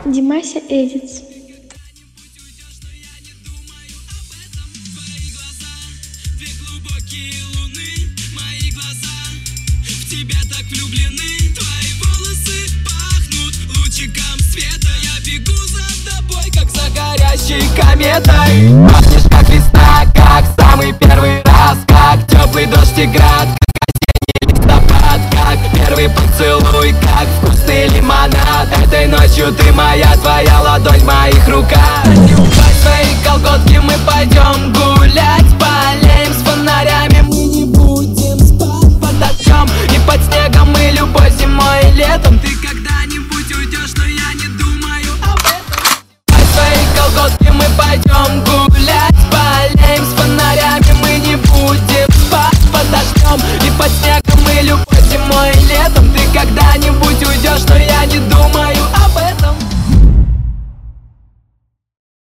Димася Эдитс. Тебя так влюблены, твои волосы пахнут лучиком света. Я бегу за тобой, как за горящей кометой. Пахнешь как весна, как самый первый раз, как теплый дождь и град, как осенний листопад, как первый поцелуй, как вкусный лимонад. Этой ночью ты моя, твоя ладонь в моих руках. Одевай свои колготки, мы пойдем гулять.